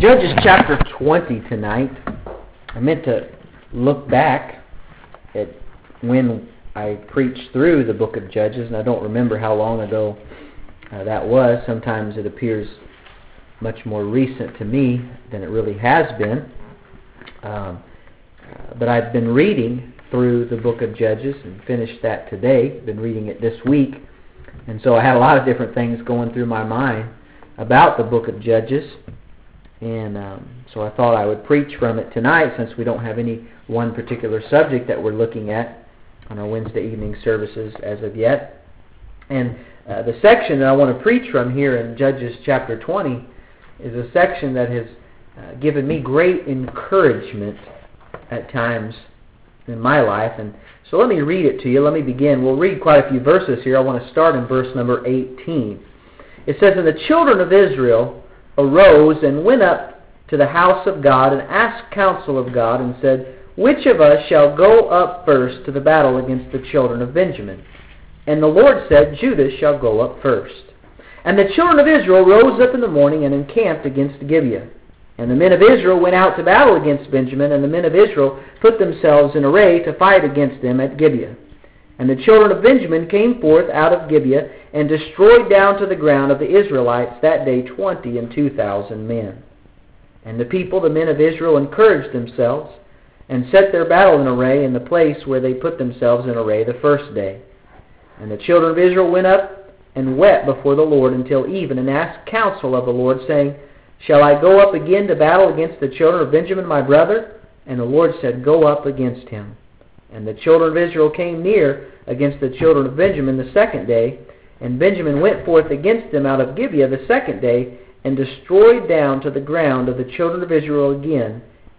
Judges chapter 20 tonight. I meant to look back at when I preached through the book of Judges, and I don't remember how long ago that was. Sometimes it appears much more recent to me than it really has been. But I've been reading through the book of Judges and finished that today. Been reading it this week. And so I had a lot of different things going through my mind about the book of Judges. And so I thought I would preach from it tonight, since we don't have any one particular subject that we're looking at on our Wednesday evening services as of yet. And the section that I want to preach from here in Judges chapter 20 is a section that has given me great encouragement at times in my life. And so let me read it to you. Let me begin. We'll read quite a few verses here. I want to start in verse number 18. It says, "And the children of Israel arose and went up to the house of God and asked counsel of God and said, Which of us shall go up first to the battle against the children of Benjamin? And the Lord said, Judah shall go up first. And the children of Israel rose up in the morning and encamped against Gibeah. And the men of Israel went out to battle against Benjamin, and the men of Israel put themselves in array to fight against them at Gibeah. And the children of Benjamin came forth out of Gibeah, and destroyed down to the ground of the Israelites that day 22,000 men. And the people, the men of Israel, encouraged themselves, and set their battle in array in the place where they put themselves in array the first day. And the children of Israel went up and wept before the Lord until even, and asked counsel of the Lord, saying, Shall I go up again to battle against the children of Benjamin my brother? And the Lord said, Go up against him. And the children of Israel came near against the children of Benjamin the second day, and Benjamin went forth against them out of Gibeah the second day, and destroyed down to the ground of the children of Israel again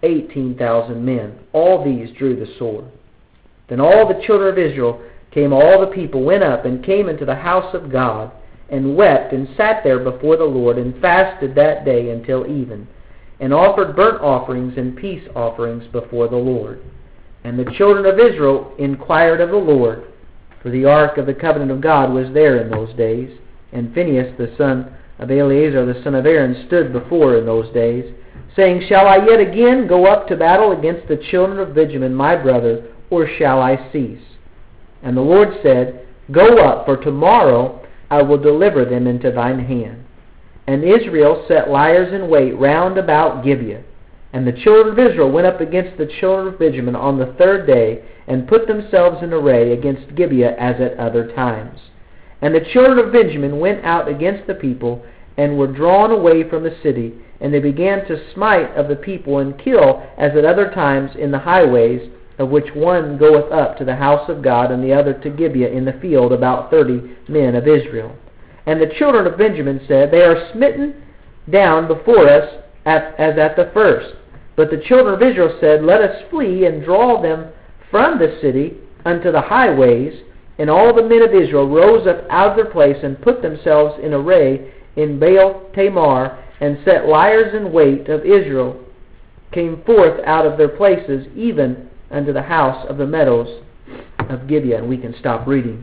18,000 men. All these drew the sword. Then all the children of Israel came, all the people went up and came into the house of God, and wept and sat there before the Lord, and fasted that day until even, and offered burnt offerings and peace offerings before the Lord. And the children of Israel inquired of the Lord, for the ark of the covenant of God was there in those days. And Phinehas the son of Eleazar the son of Aaron stood before in those days, saying, Shall I yet again go up to battle against the children of Benjamin my brother, or shall I cease? And the Lord said, Go up, for tomorrow I will deliver them into thine hand. And Israel set liers in wait round about Gibeah. And the children of Israel went up against the children of Benjamin on the third day, and put themselves in array against Gibeah as at other times. And the children of Benjamin went out against the people, and were drawn away from the city, and they began to smite of the people, and kill as at other times in the highways, of which one goeth up to the house of God, and the other to Gibeah in the field, about 30 men of Israel. And the children of Benjamin said, They are smitten down before us as at the first. But the children of Israel said, Let us flee and draw them from the city unto the highways. And all the men of Israel rose up out of their place, and put themselves in array in Baal Tamar, and set liers in wait of Israel, came forth out of their places, even unto the house of the meadows of Gibeah. And we can stop reading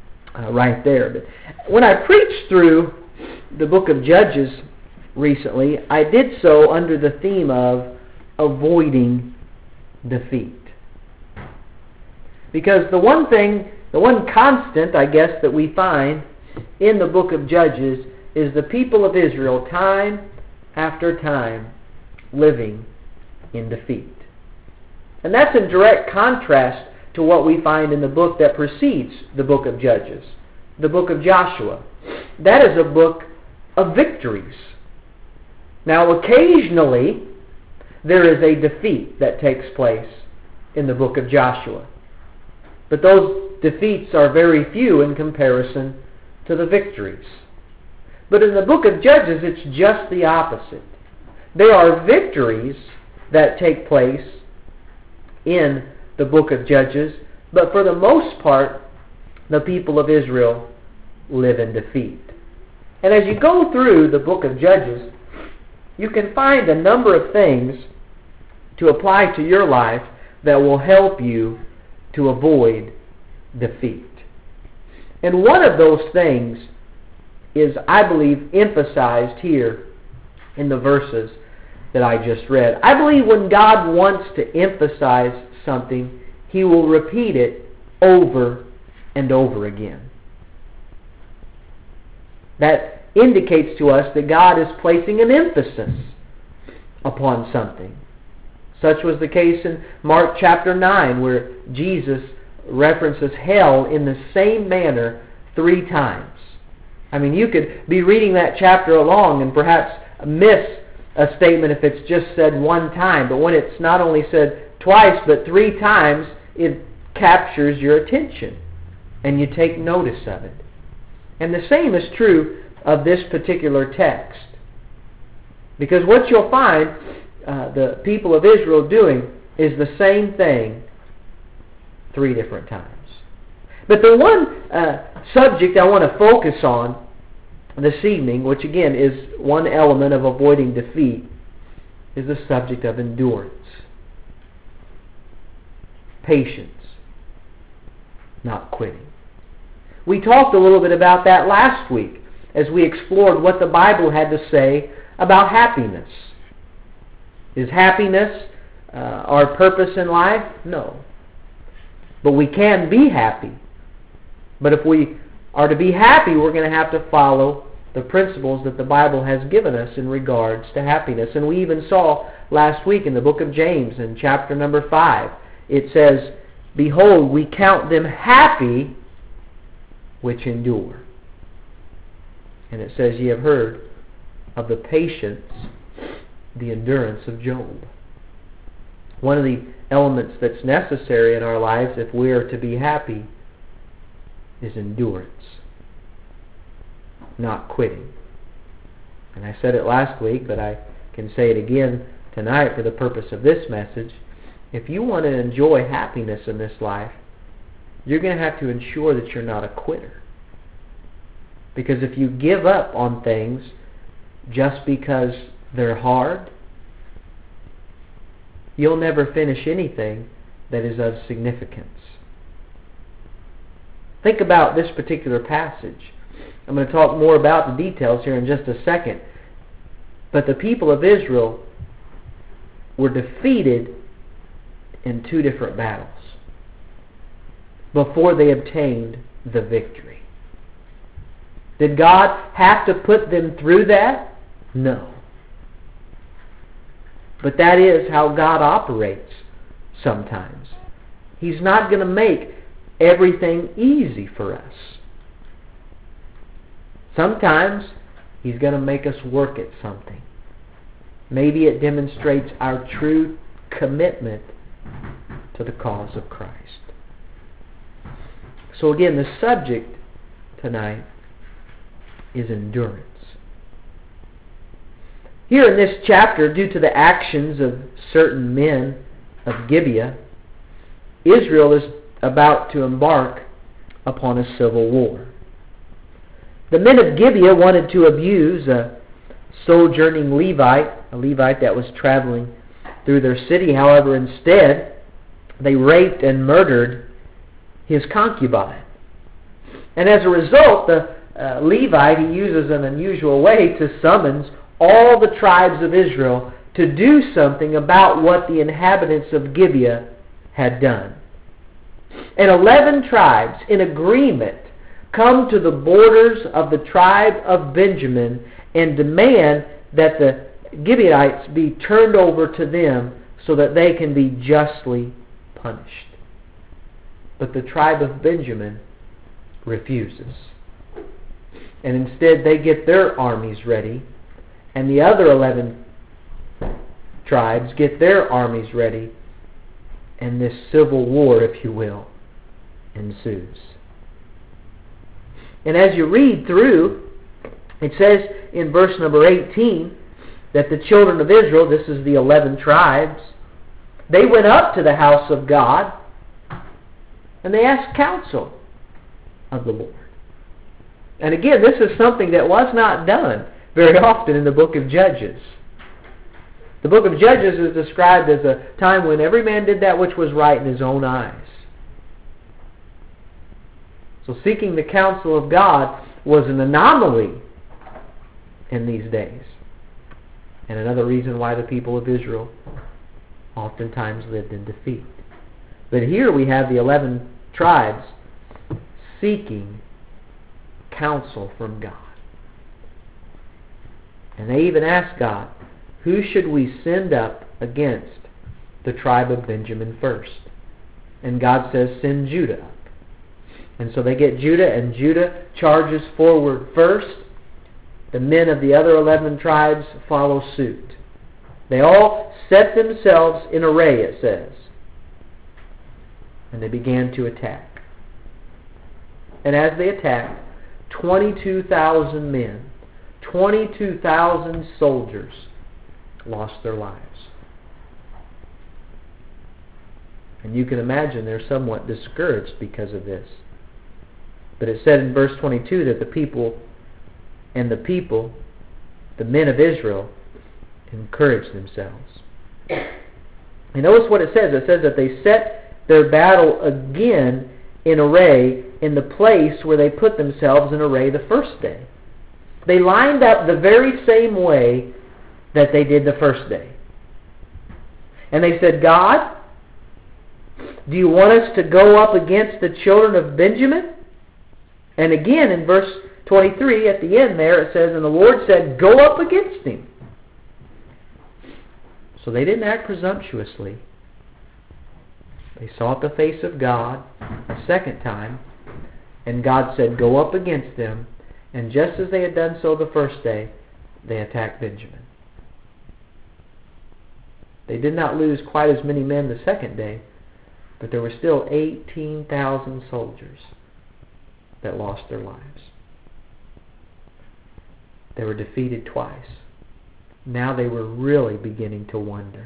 right there. But when I preached through the book of Judges recently, I did so under the theme of avoiding defeat. Because the one constant, I guess, that we find in the book of Judges is the people of Israel, time after time, living in defeat. And that's in direct contrast to what we find in the book that precedes the book of Judges, the book of Joshua. That is a book of victories. Now, occasionally, there is a defeat that takes place in the book of Joshua. But those defeats are very few in comparison to the victories. But in the book of Judges, it's just the opposite. There are victories that take place in the book of Judges, but for the most part, the people of Israel live in defeat. And as you go through the book of Judges, you can find a number of things to apply to your life that will help you to avoid defeat. And one of those things is, I believe, emphasized here in the verses that I just read. I believe when God wants to emphasize something, He will repeat it over and over again. That indicates to us that God is placing an emphasis upon something. Such was the case in Mark chapter 9, where Jesus references hell in the same manner 3 times. I mean, you could be reading that chapter along and perhaps miss a statement if it's just said 1 time. But when it's not only said twice, but 3 times, it captures your attention and you take notice of it. And the same is true of this particular text. Because what you'll find the people of Israel doing is the same thing 3 different times. But the one subject I want to focus on this evening, which again is one element of avoiding defeat, is the subject of endurance. Patience. Not quitting. We talked a little bit about that last week as we explored what the Bible had to say about happiness. Is happiness our purpose in life? No. But we can be happy. But if we are to be happy, we're going to have to follow the principles that the Bible has given us in regards to happiness. And we even saw last week in the book of James in chapter number 5, it says, "Behold, we count them happy which endure." And it says, "Ye have heard of the patience, the endurance of Job." One of the elements that's necessary in our lives if we are to be happy is endurance. Not quitting. And I said it last week, but I can say it again tonight for the purpose of this message. If you want to enjoy happiness in this life, you're going to have to ensure that you're not a quitter. Because if you give up on things just because they're hard, you'll never finish anything that is of significance. Think about this particular passage. I'm going to talk more about the details here in just a second. But the people of Israel were defeated in 2 different battles before they obtained the victory. Did God have to put them through that? No. But that is how God operates sometimes. He's not going to make everything easy for us. Sometimes He's going to make us work at something. Maybe it demonstrates our true commitment to the cause of Christ. So again, the subject tonight is endurance. Here in this chapter, due to the actions of certain men of Gibeah, Israel is about to embark upon a civil war. The men of Gibeah wanted to abuse a sojourning Levite, a Levite that was traveling through their city. However, instead, they raped and murdered his concubine. And as a result, the Levite, he uses an unusual way to summons all the tribes of Israel to do something about what the inhabitants of Gibeah had done. And 11 tribes, in agreement, come to the borders of the tribe of Benjamin and demand that the Gibeonites be turned over to them so that they can be justly punished. But the tribe of Benjamin refuses. And instead they get their armies ready, and the other 11 tribes get their armies ready, and this civil war, if you will, ensues. And as you read through, it says in verse number 18 that the children of Israel, this is the 11 tribes, they went up to the house of God and they asked counsel of the Lord. And again, this is something that was not done very often in the book of Judges. The book of Judges is described as a time when every man did that which was right in his own eyes. So seeking the counsel of God was an anomaly in these days. And another reason why the people of Israel oftentimes lived in defeat. But here we have the 11 tribes seeking counsel from God. And they even ask God, who should we send up against the tribe of Benjamin first? And God says, send Judah up. And so they get Judah, and Judah charges forward first. The men of the other 11 tribes follow suit. They all set themselves in array, it says. And they began to attack. And as they attacked, 22,000 men, 22,000 soldiers lost their lives. And you can imagine they're somewhat discouraged because of this. But it said in verse 22 that the men of Israel, encouraged themselves. And notice what it says. It says that they set their battle again in array in the place where they put themselves in array the first day. They lined up the very same way that they did the first day. And they said, God, do you want us to go up against the children of Benjamin? And again in verse 23 at the end there it says, and the Lord said, go up against him. So they didn't act presumptuously. They sought the face of God a second time, and God said, go up against them. And just as they had done so the first day, they attacked Benjamin. They did not lose quite as many men the second day, but there were still 18,000 soldiers that lost their lives. They were defeated twice. Now they were really beginning to wonder,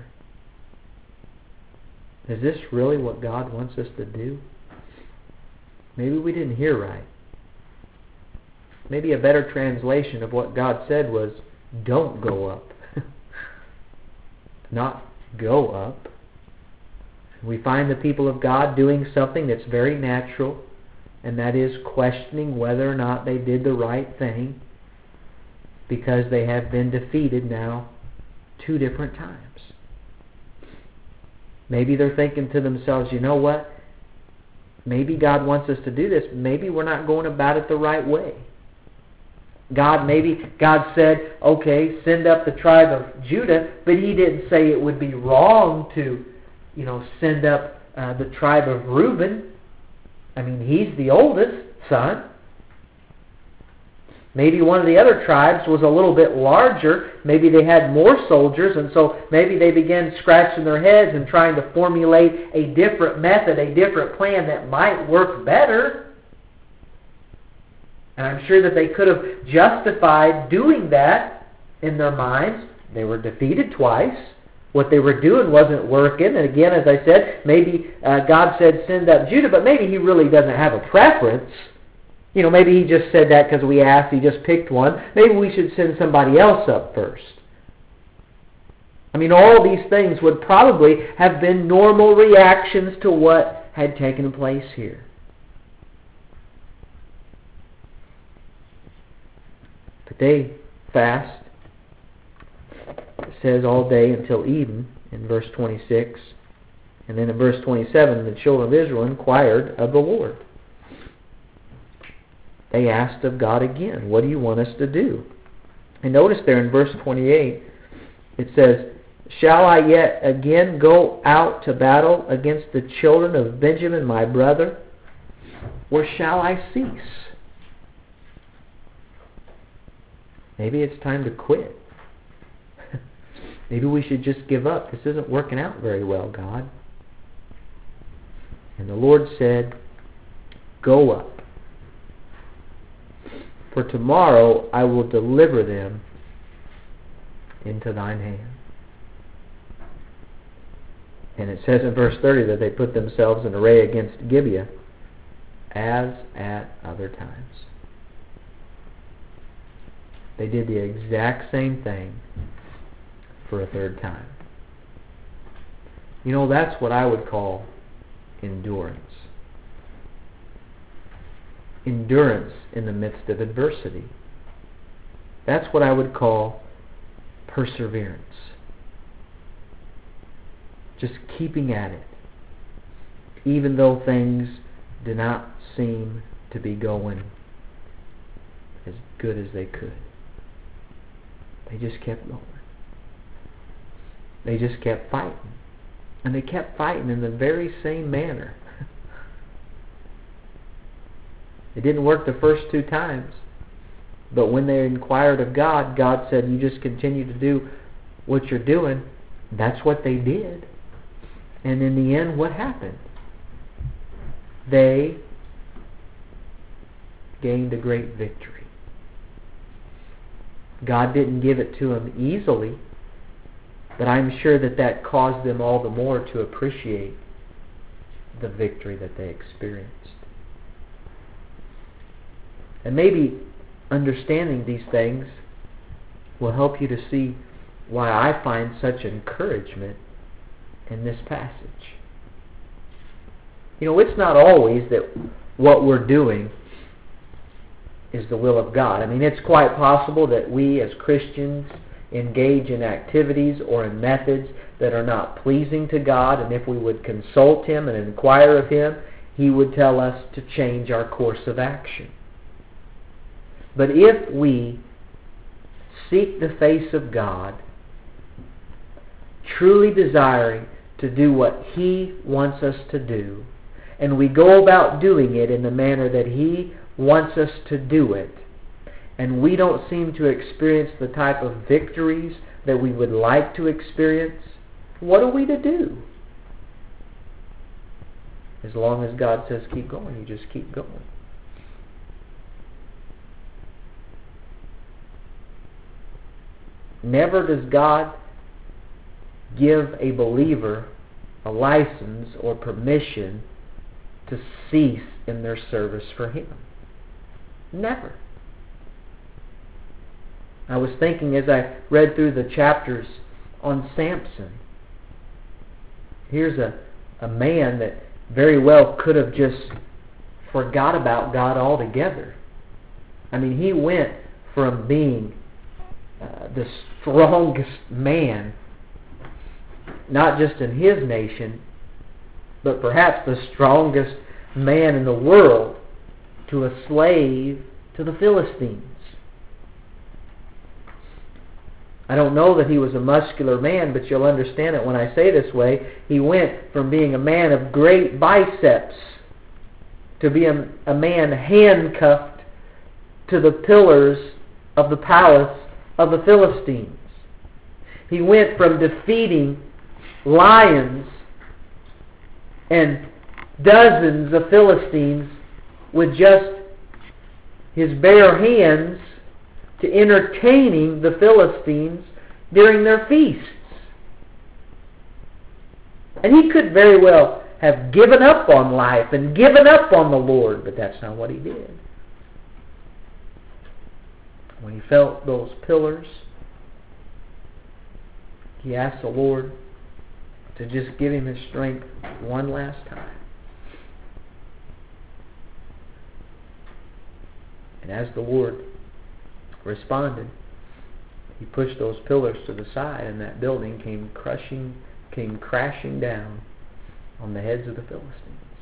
is this really what God wants us to do? Maybe we didn't hear right. Maybe a better translation of what God said was, don't go up. Not go up. We find the people of God doing something that's very natural, and that is questioning whether or not they did the right thing, because they have been defeated now 2 different times. Maybe they're thinking to themselves, you know what? Maybe God wants us to do this. Maybe we're not going about it the right way. Maybe God said, okay, send up the tribe of Judah, but He didn't say it would be wrong to, send up the tribe of Reuben. I mean, he's the oldest son. Maybe one of the other tribes was a little bit larger. Maybe they had more soldiers, and so maybe they began scratching their heads and trying to formulate a different method, a different plan that might work better. And I'm sure that they could have justified doing that in their minds. They were defeated twice. What they were doing wasn't working. And again, as I said, maybe God said send up Judah, but maybe He really doesn't have a preference. Maybe He just said that because we asked, He just picked one. Maybe we should send somebody else up first. I mean, all these things would probably have been normal reactions to what had taken place here. But they fast. It says all day until even in verse 26. And then in verse 27, the children of Israel inquired of the Lord. They asked of God again, what do you want us to do? And notice there in verse 28, it says, shall I yet again go out to battle against the children of Benjamin my brother? Or shall I cease? Maybe it's time to quit. Maybe we should just give up. This isn't working out very well, God. And the Lord said, go up. For tomorrow I will deliver them into thine hand. And it says in verse 30 that they put themselves in array against Gibeah as at other times. They did the exact same thing for a third time. That's what I would call endurance. Endurance in the midst of adversity. That's what I would call perseverance. Just keeping at it, even though things do not seem to be going as good as they could. They just kept going. They just kept fighting. And they kept fighting in the very same manner. It didn't work the first 2 times. But when they inquired of God, God said, you just continue to do what you're doing. That's what they did. And in the end, what happened? They gained a great victory. God didn't give it to them easily, but I'm sure that caused them all the more to appreciate the victory that they experienced. And maybe understanding these things will help you to see why I find such encouragement in this passage. You know, it's not always that what we're doing is the will of God. I mean, it's quite possible that we as Christians engage in activities or in methods that are not pleasing to God, and if we would consult Him and inquire of Him, He would tell us to change our course of action. But if we seek the face of God, truly desiring to do what He wants us to do, and we go about doing it in the manner that He wants us to do it, and we don't seem to experience the type of victories that we would like to experience, what are we to do? As long as God says keep going, you just keep going. Never does God give a believer a license or permission to cease in their service for Him. Never. I was thinking as I read through the chapters on Samson. Here's a man that very well could have just forgot about God altogether. I mean, he went from being the strongest man, not just in his nation, but perhaps the strongest man in the world, to a slave to the Philistines. I don't know that he was a muscular man, but you'll understand it when I say this way. He went from being a man of great biceps to be a man handcuffed to the pillars of the palace of the Philistines. He went from defeating lions and dozens of Philistines with just his bare hands to entertaining the Philistines during their feasts. And he could very well have given up on life and given up on the Lord, but that's not what he did. When he felt those pillars, he asked the Lord to just give him his strength one last time. And as the Lord responded, he pushed those pillars to the side, and that building came crashing down on the heads of the Philistines.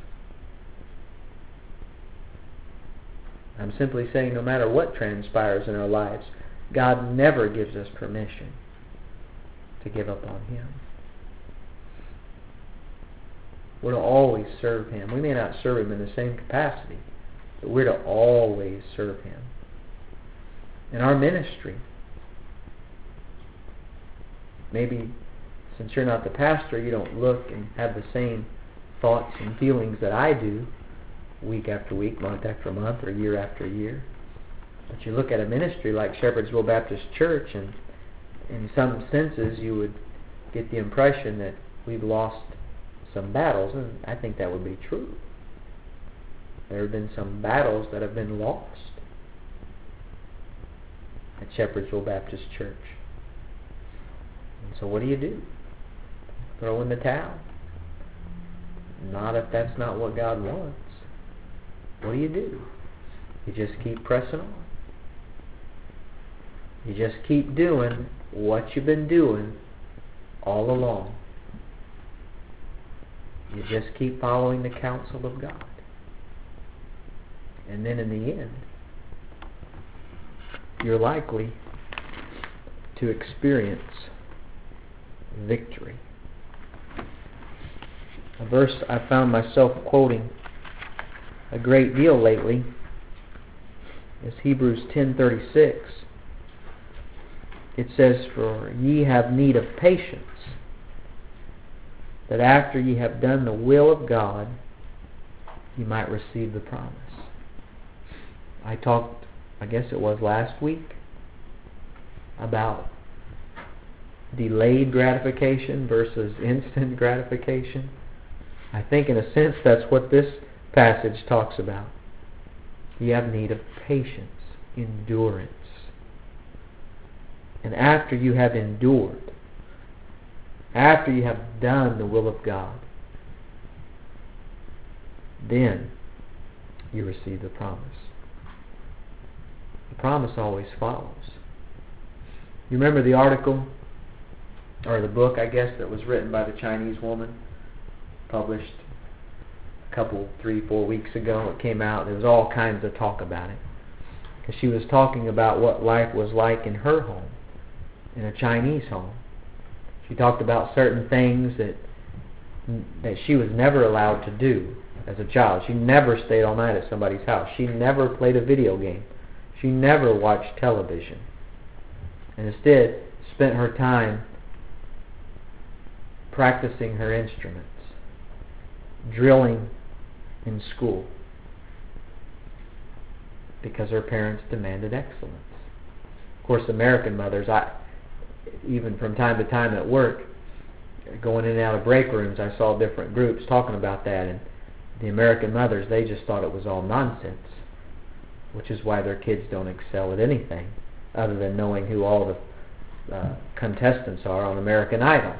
I'm simply saying, no matter what transpires in our lives, God never gives us permission to give up on Him. We're to always serve Him. We may not serve Him in the same capacity, but we're to always serve Him. In our ministry, maybe since you're not the pastor, you don't look and have the same thoughts and feelings that I do week after week, month after month, or year after year. But you look at a ministry like Shepherdsville Baptist Church, and in some senses you would get the impression that we've lost some battles, and I think that would be true. There have been some battles that have been lost at Shepherdsville Baptist Church. And so what do? Throw in the towel? Not if that's not what God wants. What do? You just keep pressing on. You just keep doing what you've been doing all along. You just keep following the counsel of God. And then in the end, you're likely to experience victory. A verse I found myself quoting a great deal lately is Hebrews 10:36. It says, "For ye have need of patience, that after ye have done the will of God, ye might receive the promise." I talked, I guess it was last week, about delayed gratification versus instant gratification. I think in a sense that's what this passage talks about. You have need of patience, endurance. And after you have endured, after you have done the will of God, then you receive the promise. The promise always follows. You remember the article, or the book, I guess, that was written by the Chinese woman, published a couple, 3-4 weeks ago. It came out. There was all kinds of talk about it. Because she was talking about what life was like in her home, in a Chinese home. She talked about certain things that she was never allowed to do as a child. She never stayed all night at somebody's house. She never played a video game. She never watched television. And instead spent her time practicing her instruments, drilling in school, because her parents demanded excellence. Of course, American mothers, even from time to time at work, going in and out of break rooms, I saw different groups talking about that, and the American mothers, they just thought it was all nonsense, which is why their kids don't excel at anything other than knowing who all the contestants are on American Idol.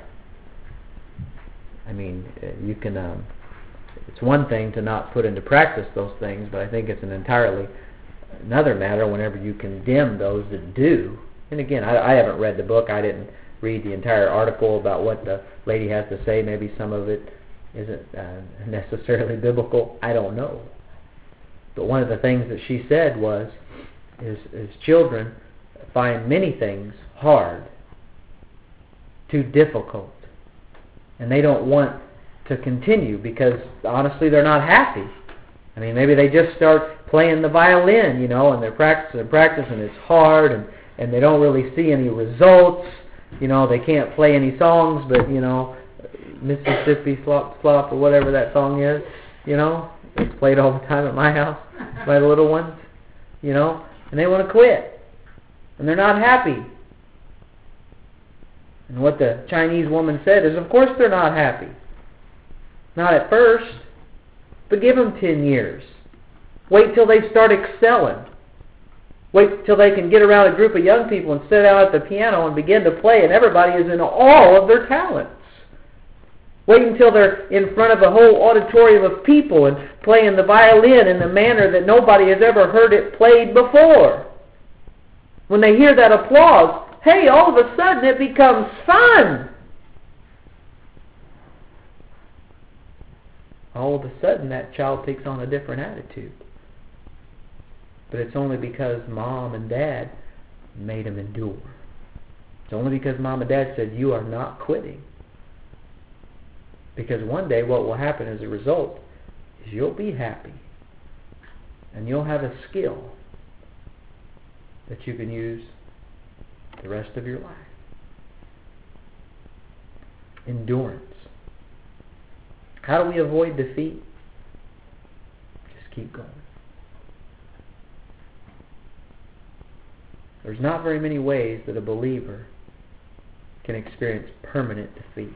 I mean, you can, it's one thing to not put into practice those things, but I think it's an entirely another matter whenever you condemn those that do. And again, I haven't read the book. I didn't read the entire article about what the lady has to say. Maybe some of it isn't necessarily biblical. I don't know. But one of the things that she said was, is children find many things hard, too difficult, and they don't want to continue because honestly they're not happy. I mean, maybe they just start playing the violin, and they're practicing and it's hard, and they don't really see any results. They can't play any songs, but Mississippi Slop Slop or whatever that song is, it's played all the time at my house by the little ones, and they want to quit, and they're not happy. And what the Chinese woman said is, of course they're not happy. Not at first, but give them 10 years. Wait till they start excelling. Wait till they can get around a group of young people and sit down at the piano and begin to play, and everybody is in awe of their talents. Wait until they're in front of a whole auditorium of people and playing the violin in the manner that nobody has ever heard it played before. When they hear that applause, hey, all of a sudden it becomes fun. All of a sudden that child takes on a different attitude. But it's only because mom and dad made them endure. It's only because mom and dad said, you are not quitting. Because one day what will happen as a result is you'll be happy. And you'll have a skill that you can use the rest of your life. Endurance. How do we avoid defeat? Just keep going. There's not very many ways that a believer can experience permanent defeat.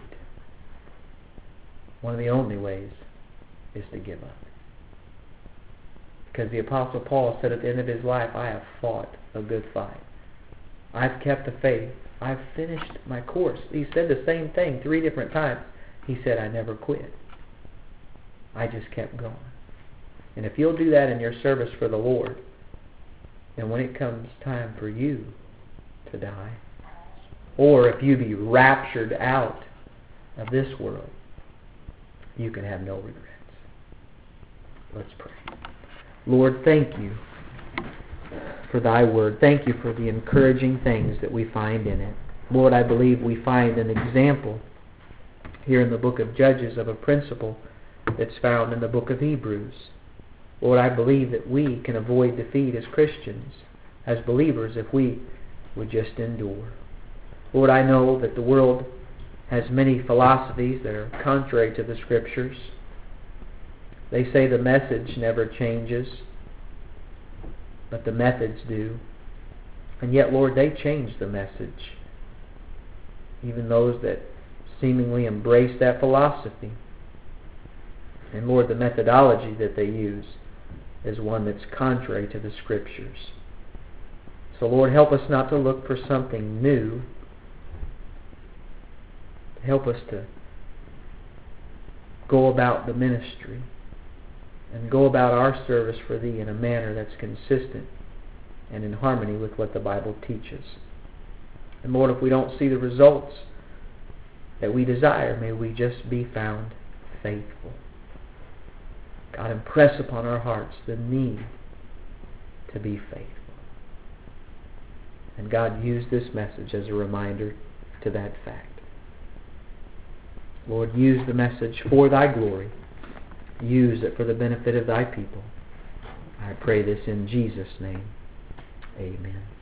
One of the only ways is to give up. Because the Apostle Paul said at the end of his life, I have fought a good fight. I've kept the faith. I've finished my course. He said the same thing 3 different times. He said, I never quit. I just kept going. And if you'll do that in your service for the Lord, then when it comes time for you to die, or if you be raptured out of this world, you can have no regrets. Let's pray. Lord, thank you for thy word. Thank you for the encouraging things that we find in it. Lord, I believe we find an example here in the book of Judges of a principle that's found in the book of Hebrews. Lord, I believe that we can avoid defeat as Christians, as believers, if we would just endure. Lord, I know that the world has many philosophies that are contrary to the Scriptures. They say the message never changes, but the methods do. And yet, Lord, they change the message. Even those that seemingly embrace that philosophy. And Lord, the methodology that they use is one that's contrary to the Scriptures. So Lord, help us not to look for something new. Help us to go about the ministry and go about our service for Thee in a manner that's consistent and in harmony with what the Bible teaches. And Lord, if we don't see the results that we desire, may we just be found faithful. God, impress upon our hearts the need to be faithful. And God, use this message as a reminder to that fact. Lord, use the message for Thy glory. Use it for the benefit of Thy people. I pray this in Jesus' name. Amen.